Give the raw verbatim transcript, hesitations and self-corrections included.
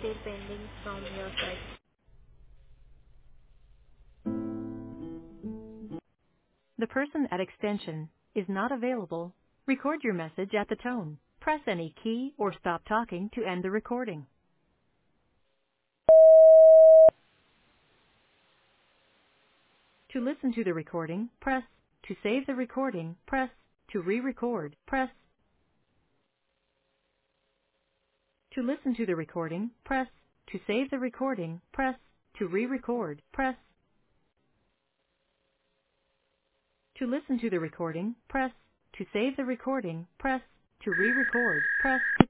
still pending from your side. The person at extension is not available. Record your message at the tone. Press any key or stop talking to end the recording. To listen to the recording, press. To save the recording, press. To re-record, press. To listen to the recording, press. To save the recording, press. To re-record, press. To listen to the recording, press. To save the recording, press. To re-record, press.